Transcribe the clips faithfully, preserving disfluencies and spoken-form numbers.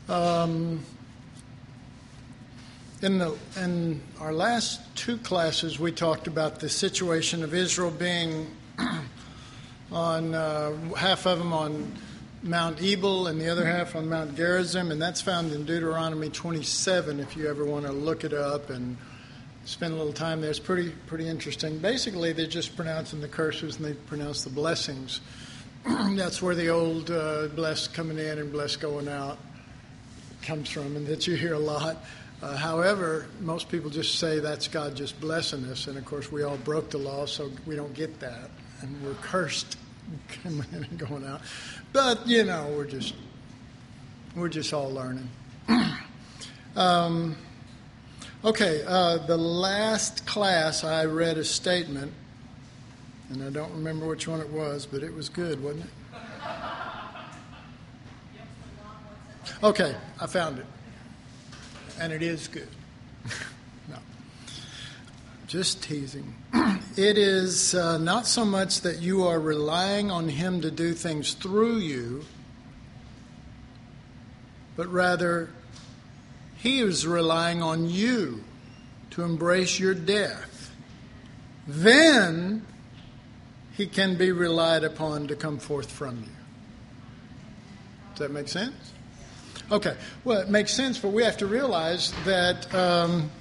Um, in the in our last two classes, we talked about the situation of Israel being on uh, half of them on Mount Ebal and the other half on Mount Gerizim, and that's found in Deuteronomy twenty-seven. If you ever want to look it up and spend a little time there, it's pretty pretty interesting. Basically, they're just pronouncing the curses and they pronounce the blessings. That's where the old uh, blessed coming in and blessed going out comes from, and that you hear a lot. Uh, however, most people just say that's God just blessing us, and of course we all broke the law, so we don't get that, and we're cursed coming in and going out. But you know, we're just we're just all learning. um, okay, uh, the last class I read a statement, and I don't remember which one it was, but it was good, wasn't it? Okay, I found it. And it is good. No. Just teasing. It is uh, not so much that you are relying on Him to do things through you, but rather He is relying on you to embrace your death. Then He can be relied upon to come forth from you. Does that make sense? Okay, well, it makes sense, but we have to realize that um,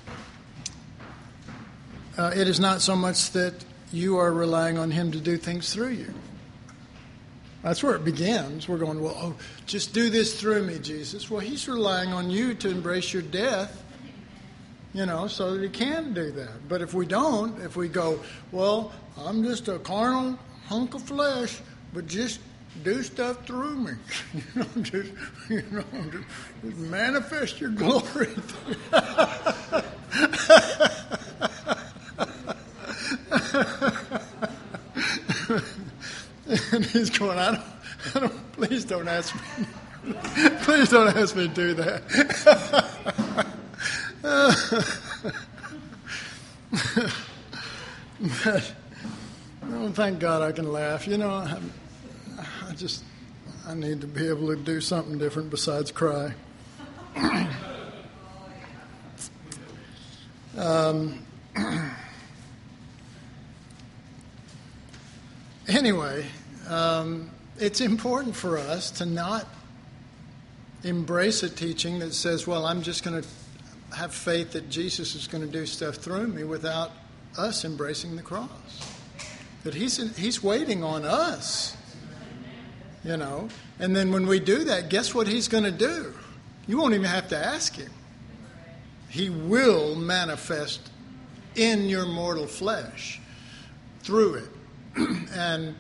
uh, it is not so much that you are relying on Him to do things through you. That's where it begins. We're going, well, oh, just do this through me, Jesus. Well, He's relying on you to embrace your death, you know, so that He can do that. But if we don't, if we go, well, I'm just a carnal hunk of flesh, but just do stuff through me, you know, just, you know, just, just manifest your glory. And He's going, I don't, I don't, please don't ask me, please don't ask me to do that. But, oh, thank God I can laugh. You know, I'm, I just, I need to be able to do something different besides cry. um, anyway, um, it's important for us to not embrace a teaching that says, well, I'm just going to have faith that Jesus is going to do stuff through me without us embracing the cross. That he's, he's waiting on us. You know, and then when we do that, guess what He's going to do? You won't even have to ask Him. He will manifest in your mortal flesh through it. and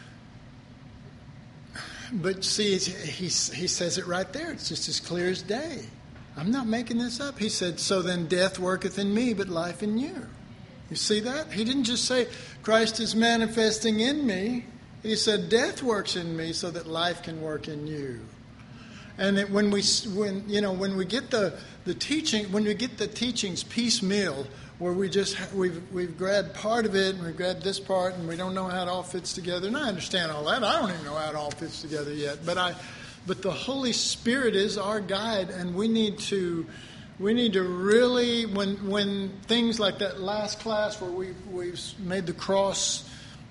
But see, he, he says it right there. It's just as clear as day. I'm not making this up. He said, so then death worketh in me, but life in you. You see that? He didn't just say, Christ is manifesting in me. He said, death works in me so that life can work in you. And it, when we, when you know, when we get the, the teaching, when we get the teachings piecemeal, where we just we've we've grabbed part of it and we've grabbed this part and we don't know how it all fits together. And I understand all that. I don't even know how it all fits together yet. But I, but the Holy Spirit is our guide, and we need to, we need to really when when things like that last class where we we've made the cross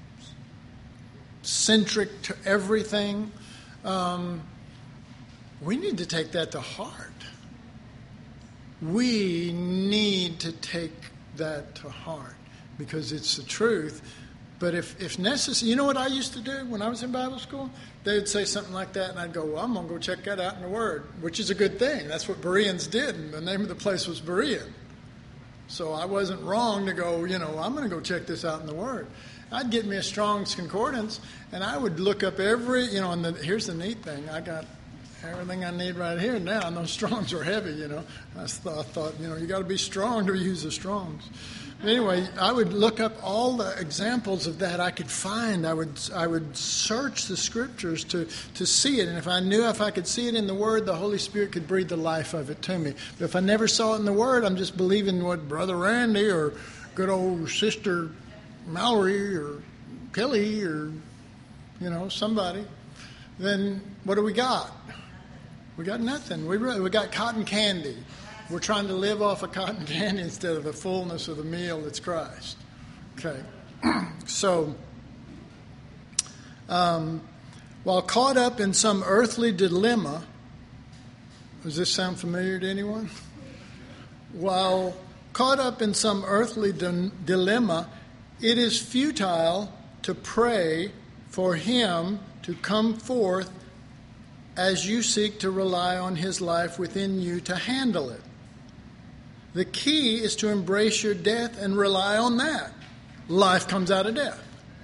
centric to everything, um, we need to take that to heart. We need to take that to heart because it's the truth. But if, if necessary, you know what I used to do when I was in Bible school? They would say something like that, and I'd go, well, I'm going to go check that out in the Word, which is a good thing. That's what Bereans did, and the name of the place was Berean. So I wasn't wrong to go, you know, I'm going to go check this out in the Word. I'd get me a Strong's Concordance, and I would look up every, you know, and the, here's the neat thing. I got everything I need right here now, and those Strongs are heavy, you know. I thought, I thought you know, you got to be strong to use the Strongs. But anyway, I would look up all the examples of that I could find. I would I would search the Scriptures to, to see it, and if I knew if I could see it in the Word, the Holy Spirit could breathe the life of it to me. But if I never saw it in the Word, I'm just believing what Brother Randy or good old Sister Mallory or Kelly or, you know, somebody, then what do we got? We got nothing. We really, we got cotton candy. We're trying to live off of cotton candy instead of the fullness of the meal that's Christ. Okay. So, um, while caught up in some earthly dilemma, does this sound familiar to anyone? While caught up in some earthly di- dilemma, it is futile to pray for him to come forth as you seek to rely on his life within you to handle it. The key is to embrace your death and rely on that. Life comes out of death.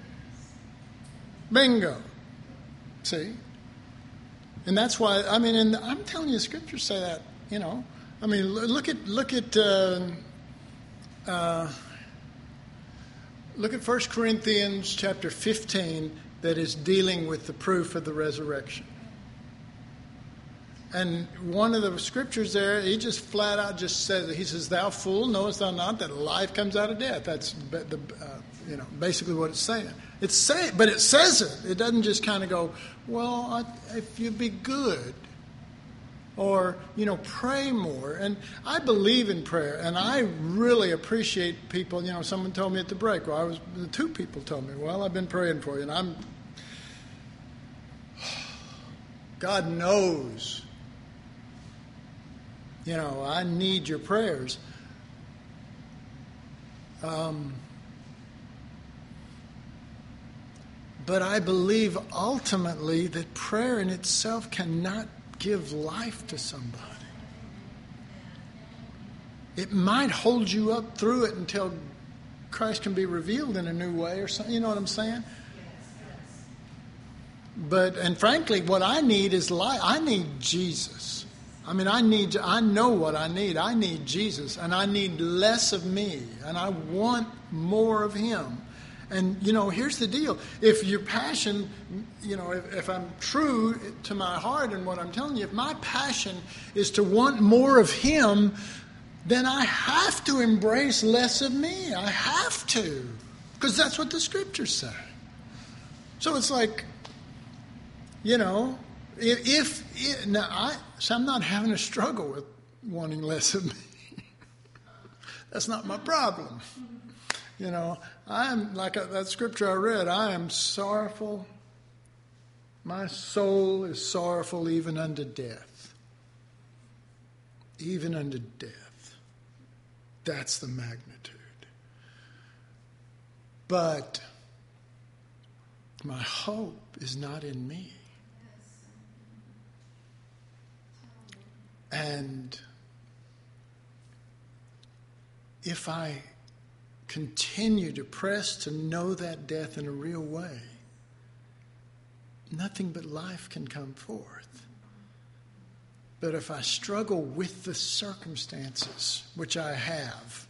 Bingo. See? And that's why, I mean, and I'm telling you, scriptures say that, you know. I mean, look at, look at, uh, uh, look at First Corinthians chapter fifteen that is dealing with the proof of the resurrection. And one of the scriptures there, he just flat out just says, he says, "Thou fool, knowest thou not that life comes out of death?" That's the, uh, you know, basically what it's saying. It's say, but it says it. It doesn't just kind of go, "Well, I, if you be good," or you know, pray more. And I believe in prayer, and I really appreciate people. You know, someone told me at the break. Well, I was two people told me, "Well, I've been praying for you," and I'm. God knows. You know, I need your prayers. Um, but I believe ultimately that prayer in itself cannot give life to somebody. It might hold you up through it until Christ can be revealed in a new way or something. You know what I'm saying? But, and frankly, what I need is life. I need Jesus. I mean, I need, I know what I need. I need Jesus, and I need less of me, and I want more of him. And, you know, here's the deal. If your passion, you know, if, if I'm true to my heart and what I'm telling you, if my passion is to want more of him, then I have to embrace less of me. I have to, because that's what the scriptures say. So it's like, you know, if, if now I, so I'm not having a struggle with wanting less of me. That's not my problem. You know, I am, like that scripture I read, I am sorrowful. My soul is sorrowful even unto death. Even unto death. That's the magnitude. But my hope is not in me. And if I continue to press to know that death in a real way, nothing but life can come forth. But if I struggle with the circumstances, which I have,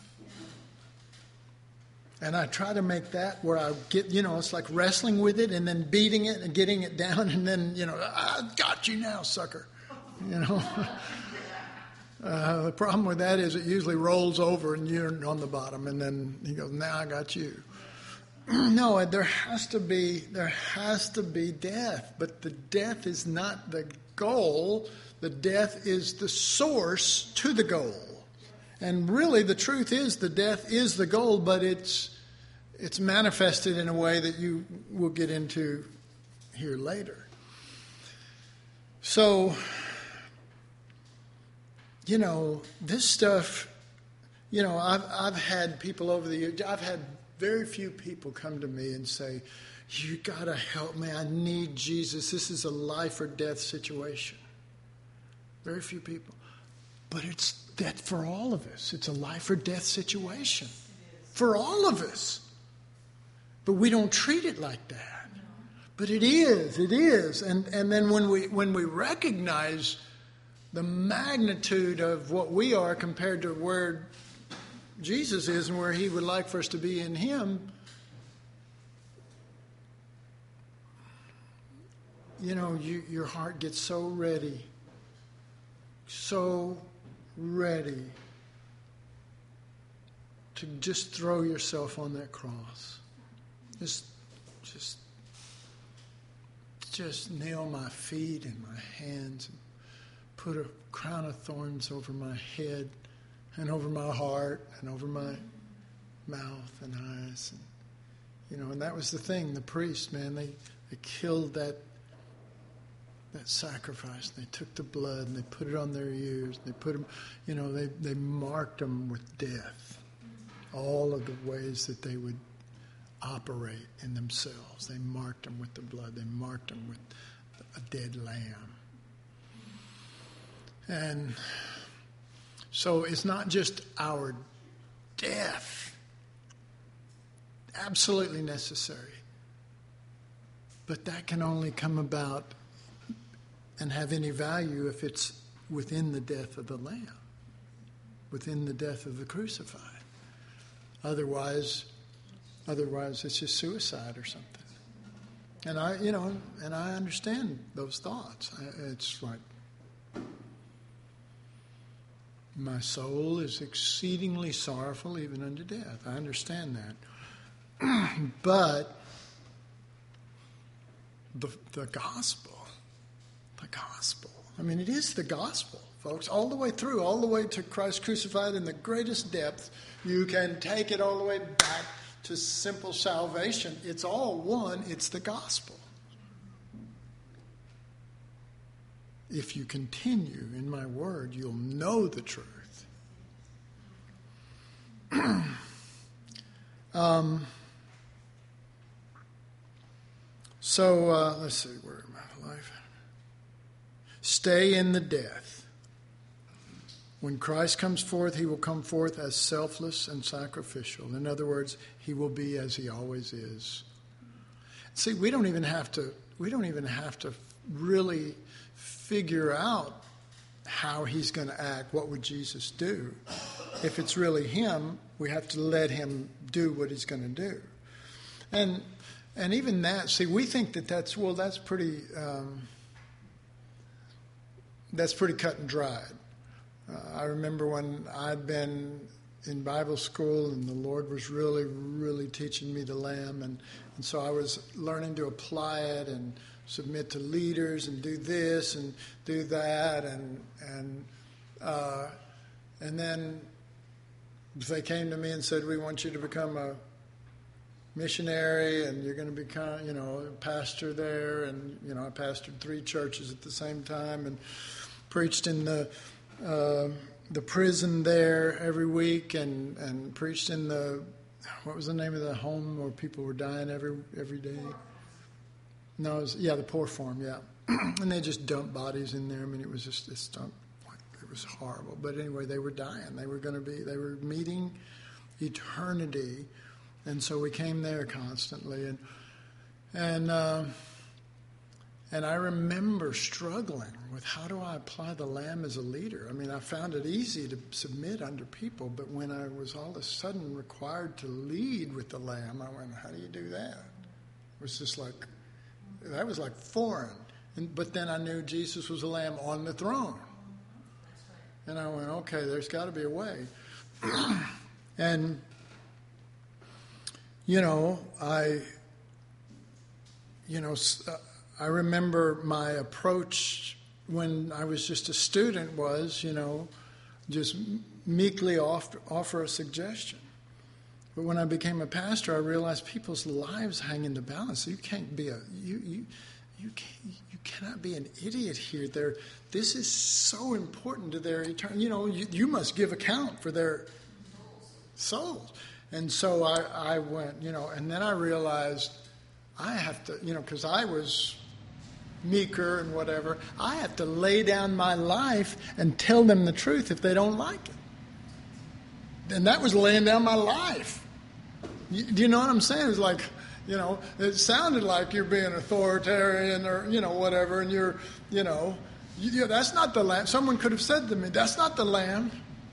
and I try to make that where I get, you know, it's like wrestling with it and then beating it and getting it down and then, you know, I got you now, sucker. You know. Uh, the problem with that is it usually rolls over and you're on the bottom, and then he goes, "Now I got you." No, there has to be there has to be death, but the death is not the goal. The death is the source to the goal, and really the truth is the death is the goal, but it's it's manifested in a way that you will get into here later. So. You know, this stuff, you know, I've, I've had people over the years, I've had very few people come to me and say, "You got to help me. I need Jesus. This is a life or death situation." Very few people. But it's that for all of us. It's a life or death situation. For all of us. But we don't treat it like that. But it is. It is. And, and then when we when we recognize the magnitude of what we are compared to where Jesus is and where he would like for us to be in him, you know, you, your heart gets so ready, so ready to just throw yourself on that cross. Just, just, just nail my feet and my hands and put a crown of thorns over my head and over my heart and over my mouth and eyes. And, you know, and that was the thing. The priest, man, they, they killed that that sacrifice. They took the blood and they put it on their ears. They put them, you know, they, they marked them with death. All of the ways that they would operate in themselves. They marked them with the blood. They marked them with a dead lamb. And so it's not just our death, absolutely necessary, but that can only come about and have any value if it's within the death of the Lamb, within the death of the crucified. Otherwise, otherwise it's just suicide or something. And I, you know, and I understand those thoughts. It's like, my soul is exceedingly sorrowful even unto death. I understand that. But the the gospel, the gospel. I mean, it is the gospel, folks, all the way through, all the way to Christ crucified in the greatest depth. You can take it all the way back to simple salvation. It's all one. It's the gospel. If you continue in my word, you'll know the truth. um, so, uh, let's see, where am I? Life. Stay in the death. When Christ comes forth, he will come forth as selfless and sacrificial. In other words, he will be as he always is. See, we don't even have to, we don't even have to really figure out how he's going to act. What would Jesus do? If it's really him, we have to let him do what he's going to do. And and even that, see, we think that that's, well, that's pretty, um, that's pretty cut and dried. Uh, I remember when I'd been in Bible school and the Lord was really, really teaching me the Lamb. And, and so I was learning to apply it and submit to leaders and do this and do that. And and uh, and then they came to me and said, we want you to become a missionary and you're going to become, you know, a pastor there. And, you know, I pastored three churches at the same time and preached in the uh, the prison there every week and, and preached in the, what was the name of the home where people were dying every every day? No, it was, yeah, the poor farm, yeah. And they just dumped bodies in there. I mean, it was just, this dump, it was horrible. But anyway, they were dying. They were going to be, they were meeting eternity. And so we came there constantly. And, and, uh, and I remember struggling with how do I apply the Lamb as a leader? I mean, I found it easy to submit under people, but when I was all of a sudden required to lead with the Lamb, I went, how do you do that? It was just like, that was like foreign. And, but then I knew Jesus was a Lamb on the throne. And I went, okay, there's got to be a way. And, you know, I, you know, I remember my approach when I was just a student was, you know, just meekly offer, offer a suggestion. But when I became a pastor, I realized people's lives hang in the balance. You can't be a you you you can't, you cannot be an idiot here. There, this is so important to their eternal. You know, you, you must give account for their souls. And so I, I went, you know, and then I realized I have to, you know, because I was meeker and whatever. I have to lay down my life and tell them the truth if they don't like it. And that was laying down my life. You, do you know what I'm saying? It's like, you know, it sounded like you're being authoritarian or, you know, whatever, and you're, you know, you, that's not the Lamb. Someone could have said to me, that's not the Lamb.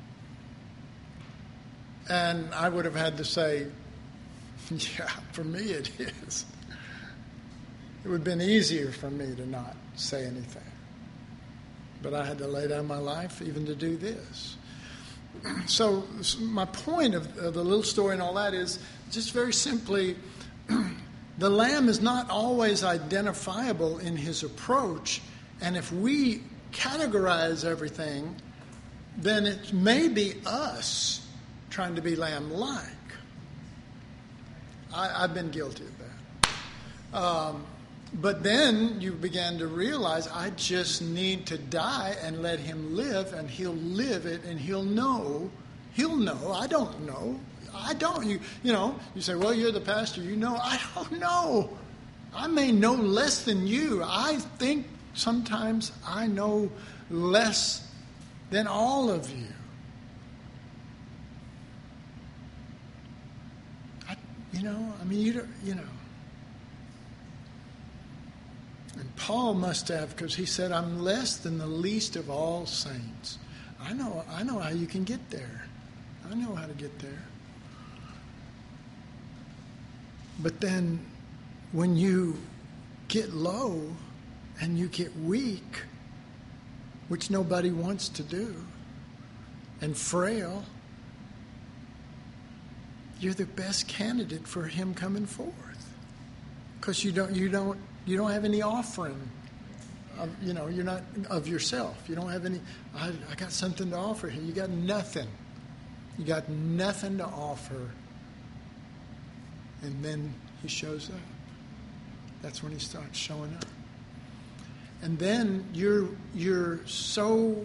And I would have had to say, yeah, for me it is. It would have been easier for me to not say anything. But I had to lay down my life even to do this. So my point of, of the little story and all that is just very simply, the Lamb is not always identifiable in his approach. And if we categorize everything, then it may be us trying to be lamb-like. I, I've been guilty of that. Um, but then you began to realize, I just need to die and let him live, and he'll live it, and he'll know. He'll know. I don't know. I don't. You, you know, you say, well, you're the pastor. You know. I don't know. I may know less than you. I think sometimes I know less than all of you. I, you know, I mean, you don't, you know. And Paul must have, because he said, I'm less than the least of all saints. I know, I know how you can get there. I know how to get there. But then when you get low and you get weak, which nobody wants to do, and frail, you're the best candidate for him coming forth. Because you don't, you don't, you don't have any offering. Of, you know, you're not of yourself. You don't have any. I, I got something to offer here. You got nothing. You got nothing to offer. And then he shows up. That's when he starts showing up. And then you're you're so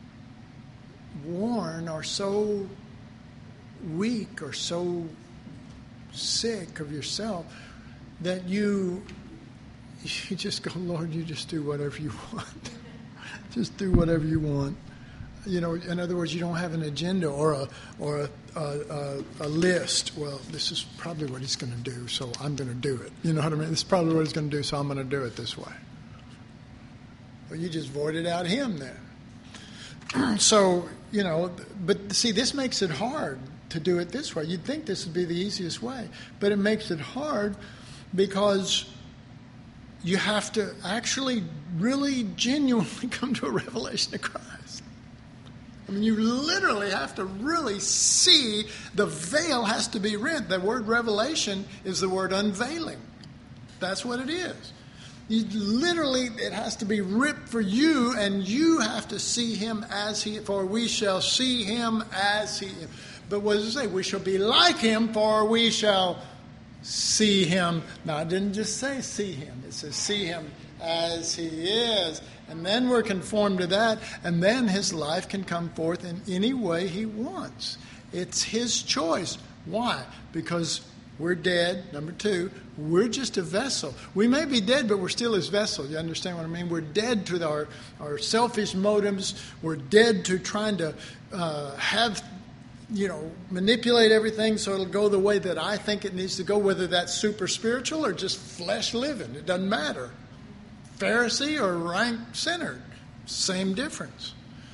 worn or so weak or so sick of yourself that you you just go, Lord, you just do whatever you want. Just do whatever you want. You know, in other words, you don't have an agenda or a or a, a, a, a list. Well, this is probably what he's going to do, so I'm going to do it. You know what I mean? This is probably what he's going to do, so I'm going to do it this way. Well, you just voided out him then. So, you know, but see, this makes it hard to do it this way. You'd think this would be the easiest way, but it makes it hard because you have to actually really genuinely come to a revelation of Christ. I mean, you literally have to really see the veil has to be rent. The word revelation is the word unveiling. That's what it is. You literally, it has to be ripped for you, and you have to see him as he, for we shall see him as he is. But what does it say? We shall be like him, for we shall see him. Now, I didn't just say see him. It says see him as he is. And then we're conformed to that, and then his life can come forth in any way he wants. It's his choice. Why? Because we're dead. Number two, we're just a vessel. We may be dead, but we're still his vessel. You understand what I mean? We're dead to our, our selfish motives. We're dead to trying to uh, have, you know, manipulate everything so it'll go the way that I think it needs to go, whether that's super spiritual or just flesh living. It doesn't matter. Pharisee or rank-centered, same difference.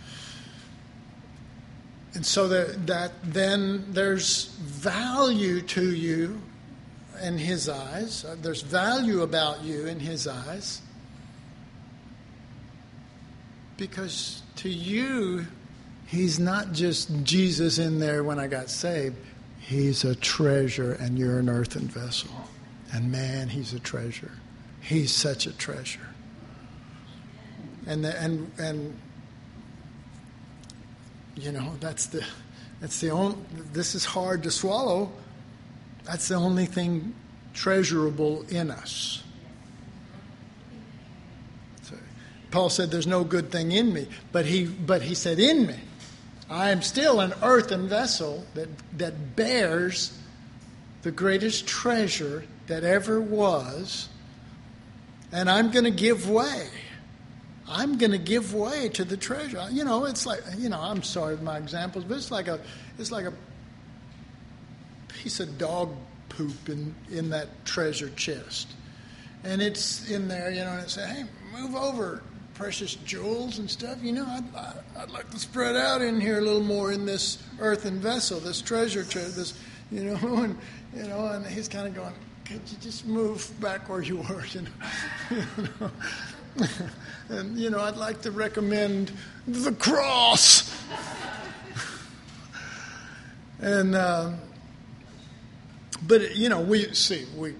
And so that, that then there's value to you in his eyes. There's value about you in his eyes. Because to you, he's not just Jesus in there when I got saved. He's a treasure, and you're an earthen vessel. And man, he's a treasure. He's such a treasure. And the, and and you know, that's the that's the only, this is hard to swallow. That's the only thing treasurable in us. So Paul said there's no good thing in me, but he but he said in me, I am still an earthen vessel that that bears the greatest treasure that ever was, and I'm going to give way. I'm going to give way to the treasure. You know, it's like, you know, I'm sorry for my examples, but it's like a, it's like a piece of dog poop in, in that treasure chest. And it's in there, you know, and it says, hey, move over, precious jewels and stuff. You know, I'd, I'd like to spread out in here a little more in this earthen vessel, this treasure chest, this, you know, and, you know, and he's kind of going, could you just move back where you were, you know? You know? And, you know, I'd like to recommend the cross. and, uh, but, you know, we, see, we,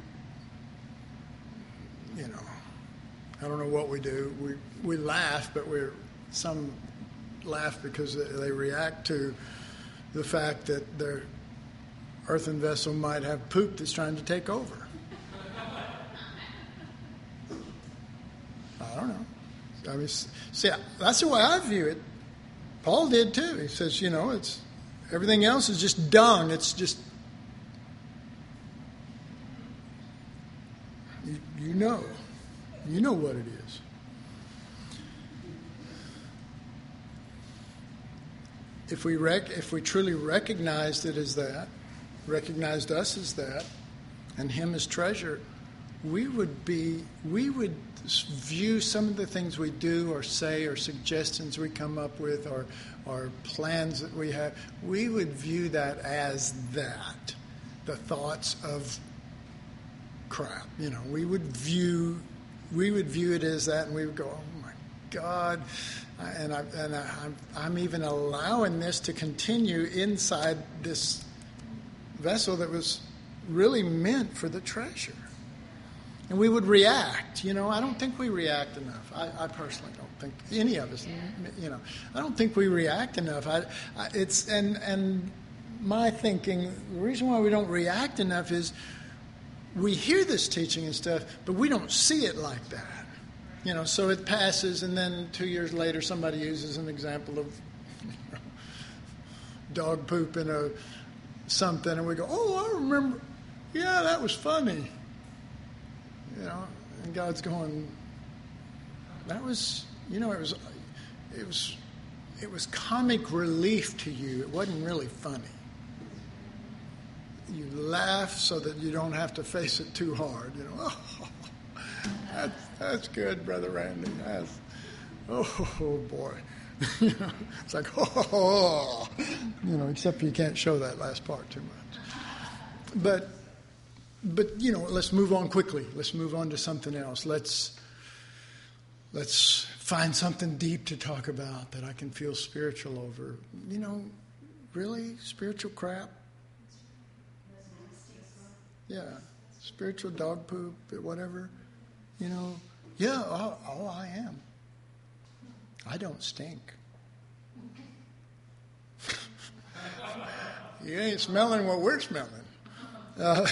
you know, I don't know what we do. We we laugh, but we're some laugh because they react to the fact that their earthen vessel might have poop that's trying to take over. I don't know. I mean, see, that's the way I view it. Paul did too. He says, you know, it's everything else is just dung. It's just, you, you know, you know what it is. If we rec- if we truly recognized it as that, recognized us as that, and Him as treasure, we would be, we would view some of the things we do or say or suggestions we come up with or, or plans that we have, we would view that as that, the thoughts of crap. You know, we would view, we would view it as that, and we would go, oh my God, and I and I, I'm, I'm even allowing this to continue inside this vessel that was really meant for the treasure. And we would react. You know, I don't think we react enough. I, I personally don't think any of us. You know, I don't think we react enough. I, I, it's and and my thinking. The reason why we don't react enough is we hear this teaching and stuff, but we don't see it like that. You know, so it passes, and then two years later, somebody uses an example of you know, dog poop in a something, and we go, "Oh, I remember. Yeah, that was funny." You know, and God's going, that was, you know, it was, it was, it was comic relief to you. It wasn't really funny. You laugh so that you don't have to face it too hard. You know, oh, that's, that's good, Brother Randy. That's, oh boy, you know, it's like oh, you know, except you can't show that last part too much, but. But, you know, let's move on quickly. Let's move on to something else. Let's let's find something deep to talk about that I can feel spiritual over. You know, really? Spiritual crap? Yeah. Spiritual dog poop, whatever. You know, yeah, oh, oh I am. I don't stink. You ain't smelling what we're smelling. Uh,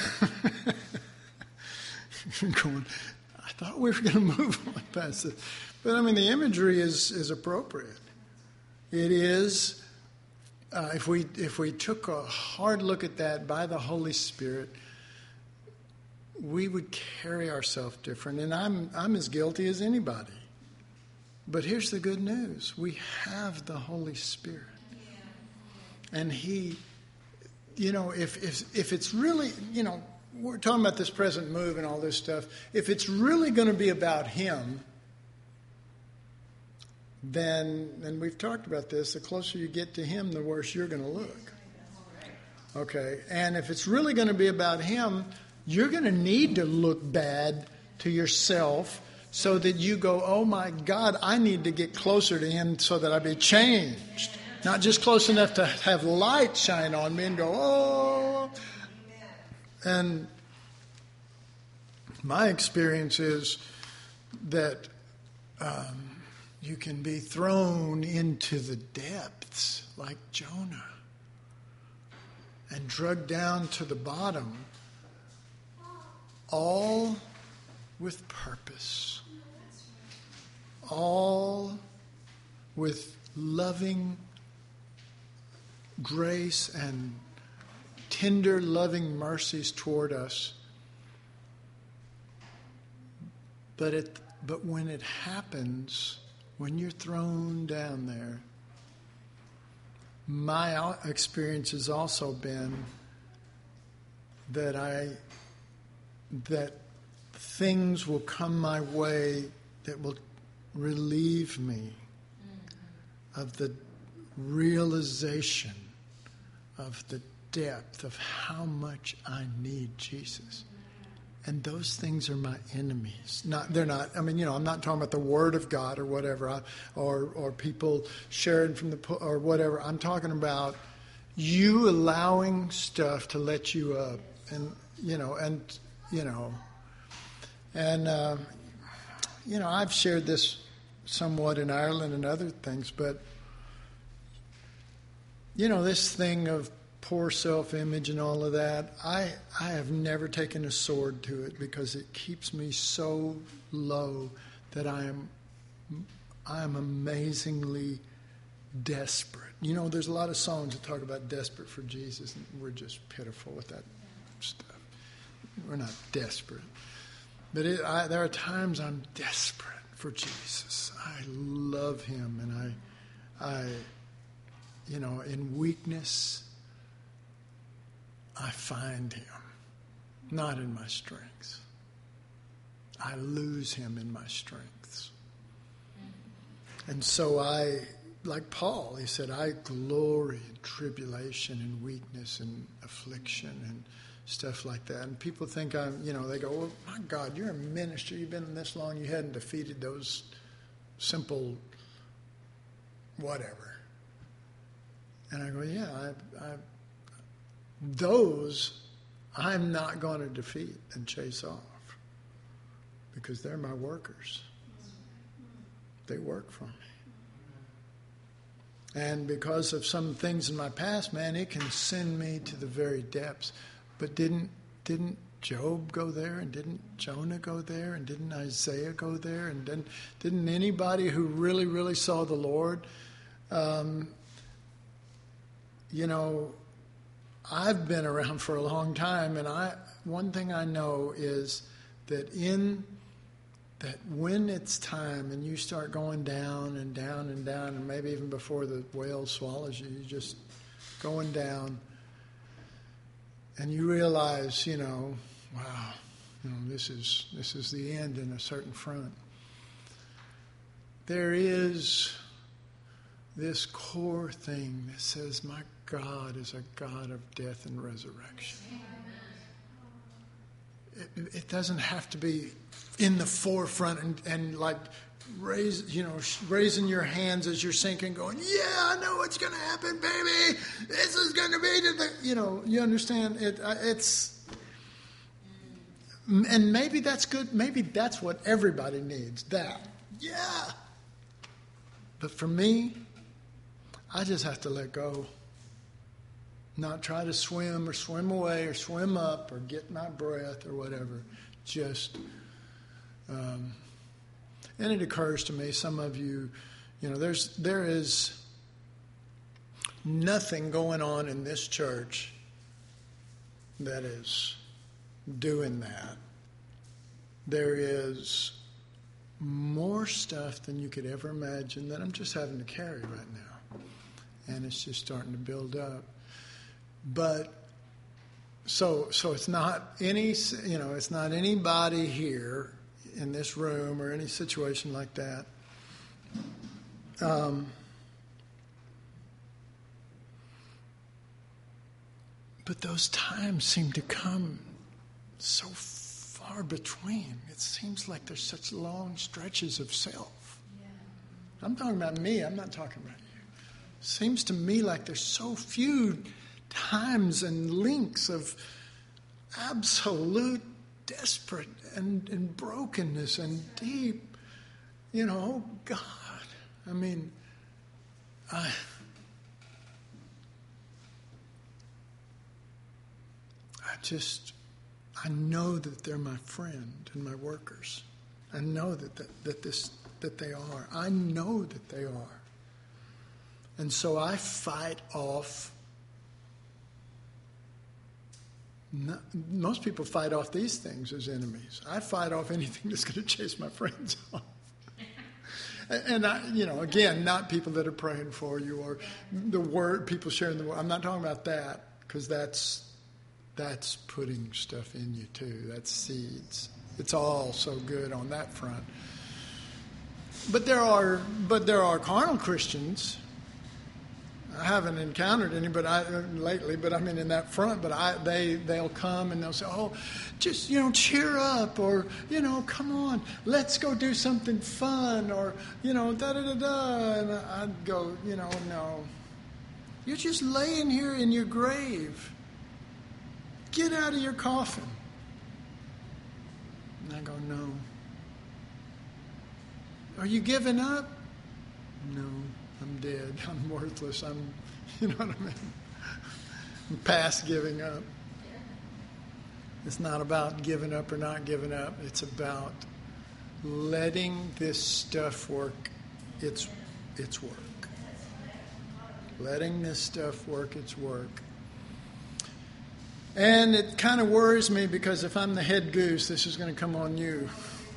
going, I thought we were going to move on past this. But, I mean, the imagery is, is appropriate. It is, uh, if we if we took a hard look at that by the Holy Spirit, we would carry ourselves different. And I'm I'm as guilty as anybody. But here's the good news. We have the Holy Spirit. And He... You know, if, if if it's really, you know, we're talking about this present move and all this stuff. If it's really going to be about Him, then, and we've talked about this, the closer you get to Him, the worse you're going to look. Okay, and if it's really going to be about Him, you're going to need to look bad to yourself so that you go, oh my God, I need to get closer to Him so that I be changed. Not just close enough to have light shine on me and go, oh. And my experience is that um, you can be thrown into the depths like Jonah and dragged down to the bottom, all with purpose, all with loving grace and tender, loving mercies toward us. But it, but when it happens, when you're thrown down there, my experience has also been that I, that things will come my way that will relieve me of the realization of the depth of how much I need Jesus. And those things are my enemies. Not, they're not, I mean, you know, I'm not talking about the Word of God or whatever, I, or or people sharing from the, or whatever. I'm talking about you allowing stuff to let you up. And, you know, and, you know, and, uh, you know, I've shared this somewhat in Ireland and other things, but, you know, this thing of poor self-image and all of that, I I have never taken a sword to it because it keeps me so low that I am I am amazingly desperate. You know, there's a lot of songs that talk about desperate for Jesus, and we're just pitiful with that stuff. We're not desperate. But it, I, there are times I'm desperate for Jesus. I love him, and I, I, you know, in weakness, I find him, not in my strengths. I lose him in my strengths. And so I, like Paul, he said, I glory in tribulation and weakness and affliction and stuff like that. And people think I'm, you know, they go, well, my God, you're a minister. You've been in this long. You hadn't defeated those simple whatever. And I go, yeah, I, I, those I'm not going to defeat and chase off because they're my workers. They work for me. And because of some things in my past, man, it can send me to the very depths. But didn't didn't Job go there, and didn't Jonah go there, and didn't Isaiah go there, and didn't, didn't anybody who really, really saw the Lord, um, you know, I've been around for a long time, and I one thing I know is that in that when it's time and you start going down and down and down, and maybe even before the whale swallows you, you're just going down, and you realize, you know, wow, you know, this is this is the end in a certain front. There is this core thing that says, my God is a God of death and resurrection. It, it doesn't have to be in the forefront and, and like raise, you know, raising your hands as you're sinking, going, yeah, I know what's going to happen, baby. This is going to be the, you know, you understand it. It's, and maybe that's good. Maybe that's what everybody needs. That, yeah. But for me, I just have to let go. Not try to swim or swim away or swim up or get my breath or whatever. Just, um, and it occurs to me, some of you, you know, there's there is nothing going on in this church that is doing that. There is more stuff than you could ever imagine that I'm just having to carry right now. And it's just starting to build up. But so so it's not any, you know, it's not anybody here in this room or any situation like that. Um, but those times seem to come so far between. It seems like there's such long stretches of self. Yeah. I'm talking about me. I'm not talking about you. Seems to me like there's so few times and links of absolute desperate and, and brokenness and deep, you know, oh God. I mean, I, I just, I know that they're my friend and my workers. I know that, that, that this, that they are. I know that they are. And so I fight off. Not, most people fight off these things as enemies. I fight off anything that's going to chase my friends off. And, I, you know, again, not people that are praying for you or the word, people sharing the word. I'm not talking about that because that's that's putting stuff in you too. That's seeds. It's all so good on that front. But there are, but there are carnal Christians. I haven't encountered any, but I lately. But I mean, in that front. But I, they, they'll come and they'll say, "Oh, just you know, cheer up," or you know, "Come on, let's go do something fun," or you know, da da da da. And I'd go, you know, no, you're just laying here in your grave. Get out of your coffin. And I go, no. Are you giving up? No, I'm dead. I'm worthless. I'm, you know what I mean? I'm past giving up. It's not about giving up or not giving up. It's about letting this stuff work its its work. Letting this stuff work its work. And it kind of worries me because if I'm the head goose, this is going to come on you.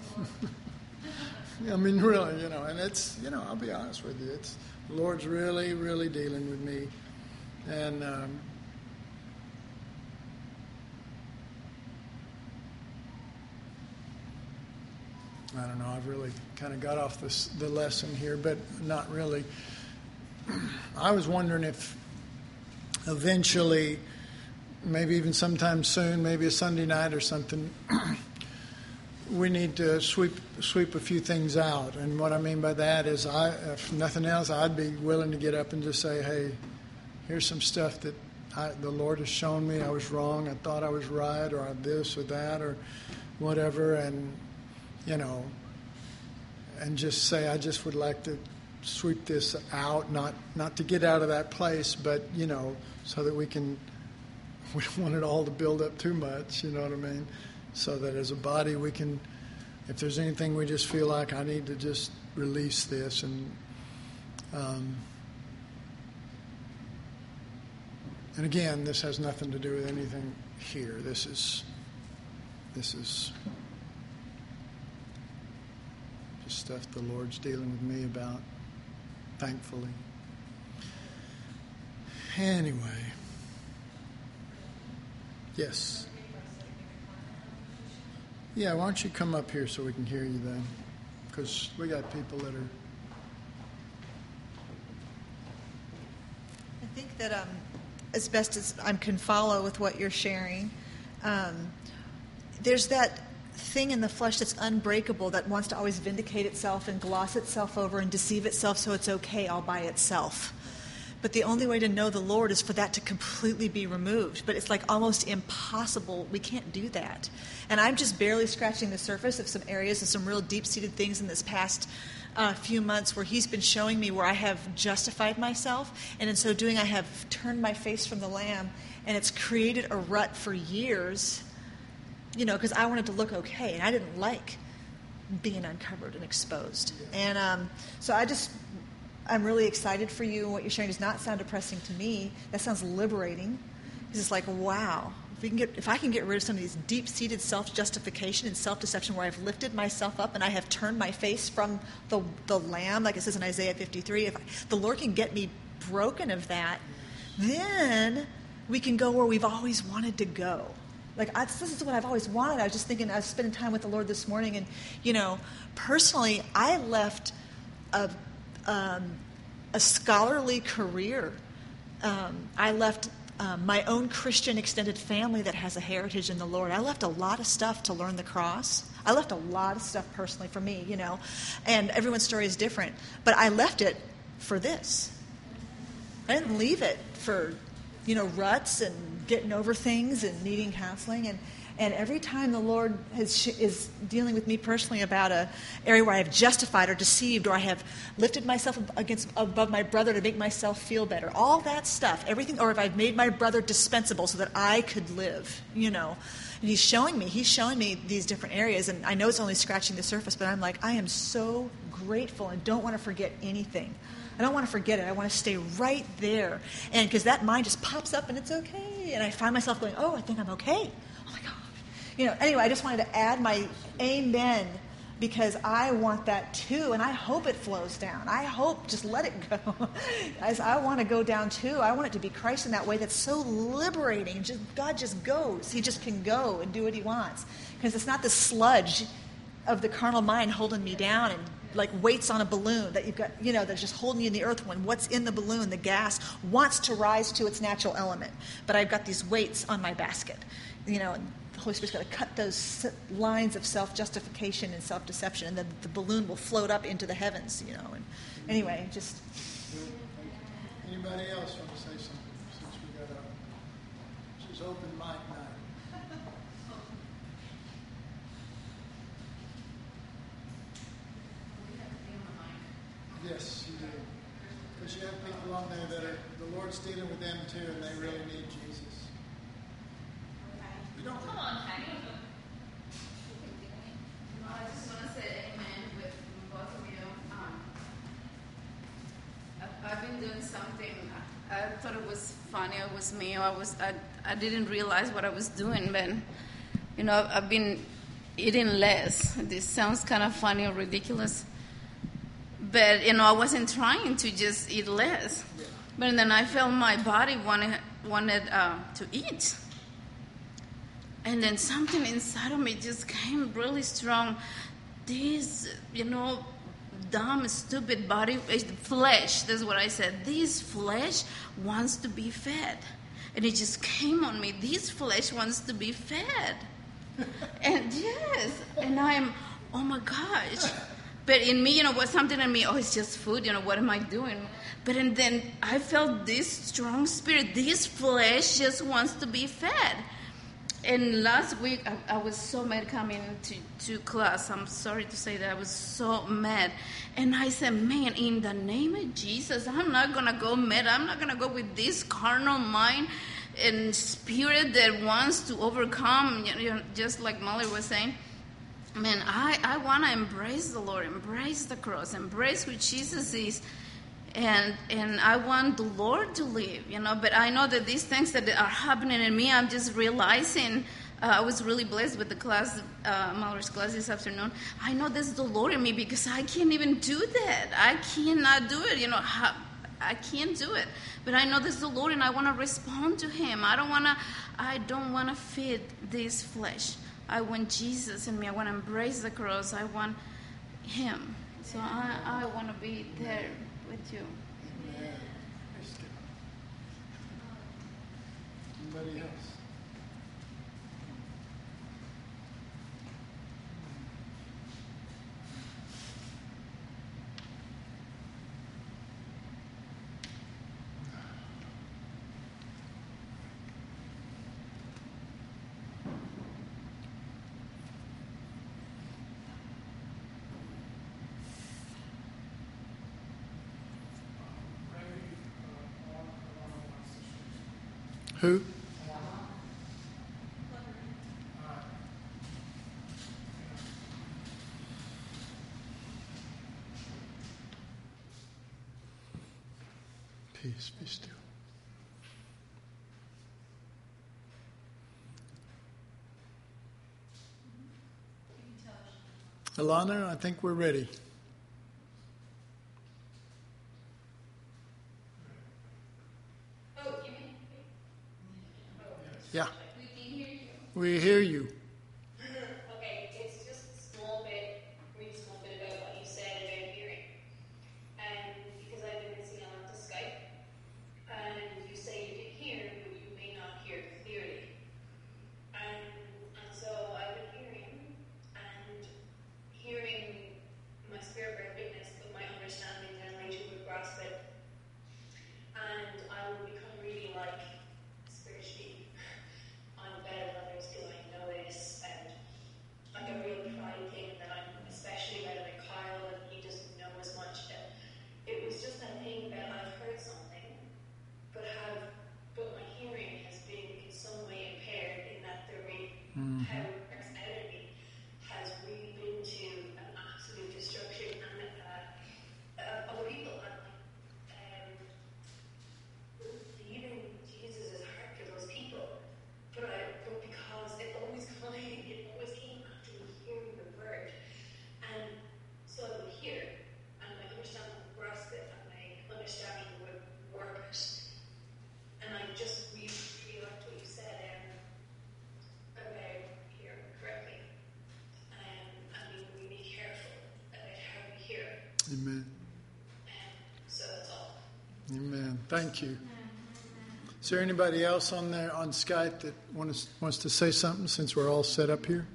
I mean, really, you know, and it's, you know, I'll be honest with you. It's, the Lord's really, really dealing with me. And um, I don't know, I've really kind of got off this, the lesson here, but not really. I was wondering if eventually, maybe even sometime soon, maybe a Sunday night or something, we need to sweep sweep a few things out. And what I mean by that is, I, if nothing else, I'd be willing to get up and just say, hey, here's some stuff that I, the Lord has shown me I was wrong, I thought I was right, or this or that, or whatever, and, you know, and just say, I just would like to sweep this out, not not to get out of that place, but, you know, so that we can, we don't want it all to build up too much, you know what I mean? So that as a body we can, if there's anything we just feel like I need to just release this. And um, and again, this has nothing to do with anything here. This is this is just stuff the Lord's dealing with me about, thankfully. Anyway. Yes. Yeah, why don't you come up here so we can hear you then? Because we got people that are... I think that um, as best as I can follow with what you're sharing, um, there's that thing in the flesh that's unbreakable that wants to always vindicate itself and gloss itself over and deceive itself so it's okay all by itself. But the only way to know the Lord is for that to completely be removed. But it's like almost impossible. We can't do that. And I'm just barely scratching the surface of some areas and some real deep-seated things in this past uh, few months where he's been showing me where I have justified myself. And in so doing, I have turned my face from the Lamb. And it's created a rut for years, you know, because I wanted to look okay. And I didn't like being uncovered and exposed. And um, so I just... I'm really excited for you. What you're sharing does not sound depressing to me. That sounds liberating. Because it's like, wow, if we can get, if I can get rid of some of these deep-seated self-justification and self-deception where I've lifted myself up and I have turned my face from the the Lamb, like it says in Isaiah fifty-three, if I, the Lord can get me broken of that, then we can go where we've always wanted to go. Like, I, this is what I've always wanted. I was just thinking, I was spending time with the Lord this morning, and, you know, personally, I left a Um, a scholarly career. Um, I left um, my own Christian extended family that has a heritage in the Lord. I left a lot of stuff to learn the cross. I left a lot of stuff personally for me, you know, and everyone's story is different. But I left it for this. I didn't leave it for, you know, ruts and getting over things and needing counseling. And And every time the Lord has, is dealing with me personally about an area where I have justified or deceived or I have lifted myself against above my brother to make myself feel better, all that stuff, everything, or if I've made my brother dispensable so that I could live, you know. And he's showing me, he's showing me these different areas, and I know it's only scratching the surface, but I'm like, I am so grateful and don't want to forget anything. I don't want to forget it. I want to stay right there. And because that mind just pops up and it's okay. And I find myself going, oh, I think I'm okay. Oh, my God. You know, anyway, I just wanted to add my amen because I want that too, and I hope it flows down. I hope, just let it go. As I want to go down too. I want it to be Christ in that way that's so liberating. Just God just goes. He just can go and do what he wants. Because it's not the sludge of the carnal mind holding me down and like weights on a balloon that you've got, you know, that's just holding you in the earth when what's in the balloon, the gas, wants to rise to its natural element. But I've got these weights on my basket, you know, and the Holy Spirit's got to cut those lines of self-justification and self-deception, and then the balloon will float up into the heavens, you know. And anyway, just... Anybody else want to say something since we got a... This is open mic night. people on there that are, the Lord's dealing with them too, and they really need Jesus. You don't Come on, Patty. I just want to say amen with both of you. Um, I've, I've been doing something. I, I thought it was funny. It was me. I was. I. I didn't realize what I was doing, but you know, I've been eating less. This sounds kind of funny or ridiculous, but you know, I wasn't trying to just eat less. But then I felt my body wanted wanted uh, to eat. And then something inside of me just came really strong. This, you know, dumb, stupid body, flesh, that's what I said. This flesh wants to be fed. And it just came on me. This flesh wants to be fed. And yes, and I'm, oh my gosh. But in me, you know, what something in me, oh, it's just food, you know, what am I doing? But and then I felt this strong spirit. This flesh just wants to be fed. And last week, I, I was so mad coming to, to class. I'm sorry to say that. I was so mad. And I said, man, in the name of Jesus, I'm not going to go mad. I'm not going to go with this carnal mind and spirit that wants to overcome, you know, just like Molly was saying. Man, I, I want to embrace the Lord, embrace the cross, embrace who Jesus is. And and I want the Lord to live, you know. But I know that these things that are happening in me, I'm just realizing. Uh, I was really blessed with the class, uh, Mallory's class this afternoon. I know there's the Lord in me because I can't even do that. I cannot do it, you know. How, I can't do it. But I know there's the Lord, and I want to respond to Him. I don't want to. I don't want to feed this flesh. I want Jesus in me. I want to embrace the cross. I want Him. So I, I want to be there with you. Amen. Anybody else? Who? Peace, be still. Alana, I think we're ready. Yeah. We can hear you. We hear you. Okay, it's just a small bit, really small bit about what you said about hearing. And because I've been listening a lot to Skype, and you say you can hear, but you may not hear clearly. And, and so I've been hearing, and hearing my spirit bear witness, but my understanding and Rachel would grasp it. And I will become really like, spiritually, I'm better than others because I know this, and like a real pride thing that I'm especially better than Kyle, and he doesn't know as much. And it was just that thing that I've heard something, but have, but my hearing has been in some way impaired in that the rate Mm-hmm. how it works out of me has really been to an absolute destruction and uh, uh, other people. And um, leaving Jesus' heart for those people. But I, but because it always came, it always came after me hearing the word, and so I would hear, and my understanding would grasp it, and my understanding would work it, and I just really, really liked what you said um, about hearing correctly, um, and being really careful about how we hear. Amen. Um, so that's all. Amen. Thank you. Is there anybody else on there on Skype that wants wants to say something since we're all set up here?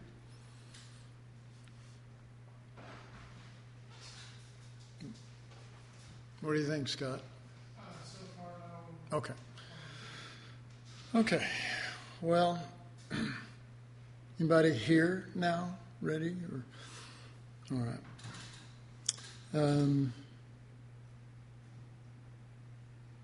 What do you think, Scott? Uh, so far, no. Okay. Okay. Well, anybody here now? Ready? Or, all right. Um,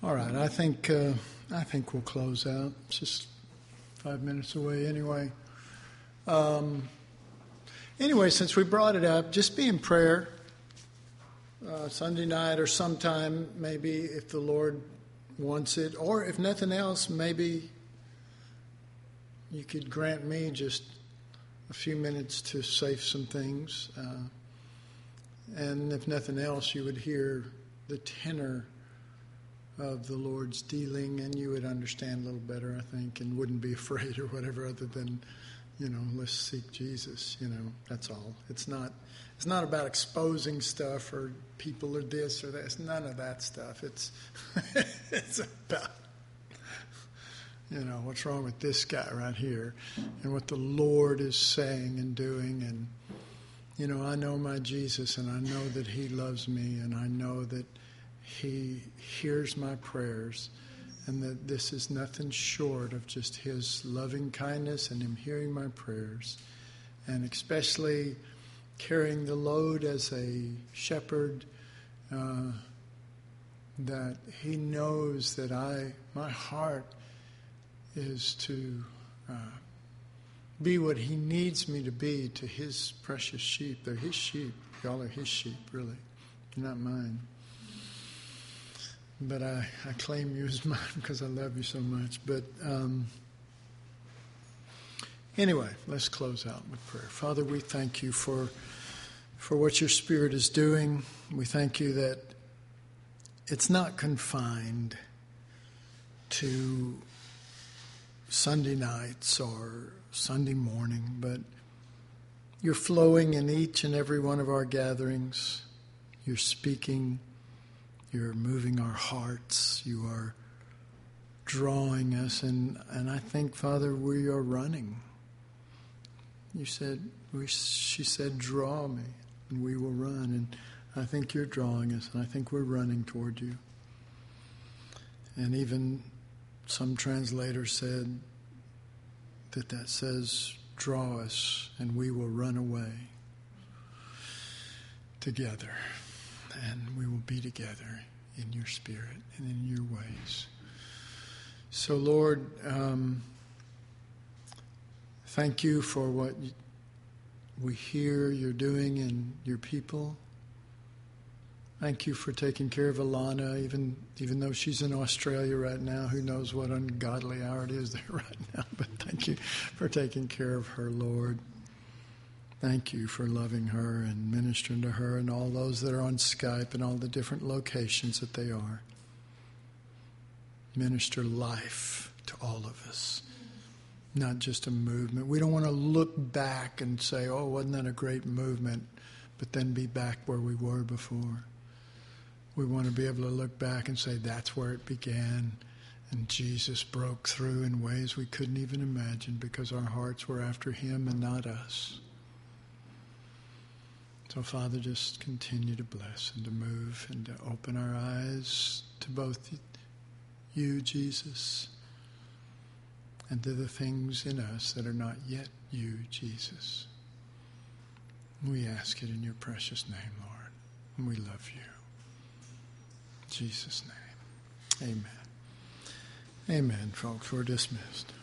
All right, I think uh, I think we'll close out. It's just five minutes away anyway. Um, anyway, since we brought it up, just be in prayer uh, Sunday night or sometime, maybe if the Lord wants it, or if nothing else, maybe you could grant me just a few minutes to say some things, uh, and if nothing else, you would hear the tenor of the Lord's dealing, and you would understand a little better, I think, and wouldn't be afraid or whatever, other than, you know, let's seek Jesus. You know, that's all. It's not. It's not about exposing stuff or people or this or that. It's none of that stuff. It's it's about, you know, what's wrong with this guy right here, and what the Lord is saying and doing. And, you know, I know my Jesus, and I know that He loves me, and I know that He hears my prayers, and that this is nothing short of just His loving kindness and Him hearing my prayers, and especially carrying the load as a shepherd, uh, that He knows that I, my heart is to uh, be what He needs me to be to His precious sheep. They're His sheep. Y'all are His sheep, really. You're not mine. But I, I claim you as mine because I love you so much. But um, anyway, let's close out with prayer. Father, we thank you for for what your Spirit is doing. We thank you that it's not confined to Sunday nights or Sunday morning, but you're flowing in each and every one of our gatherings. You're speaking. You're moving our hearts. You are drawing us. And, and I think, Father, we are running. You said, we, she said, draw me, and we will run. And I think you're drawing us, and I think we're running toward you. And even some translators said that that says, draw us, and we will run away together. And we will be together in your Spirit and in your ways. So, Lord, um, thank you for what we hear you're doing in your people. Thank you for taking care of Alana, even even though she's in Australia right now. Who knows what ungodly hour it is there right now. But thank you for taking care of her, Lord. Thank you for loving her and ministering to her and all those that are on Skype and all the different locations that they are. Minister life to all of us, not just a movement. We don't want to look back and say, oh, wasn't that a great movement, but then be back where we were before. We want to be able to look back and say that's where it began, and Jesus broke through in ways we couldn't even imagine because our hearts were after Him and not us. So, Father, just continue to bless and to move and to open our eyes to both you, Jesus, and to the things in us that are not yet you, Jesus. We ask it in your precious name, Lord, and we love you. In Jesus' name, amen. Amen, folks. We're dismissed.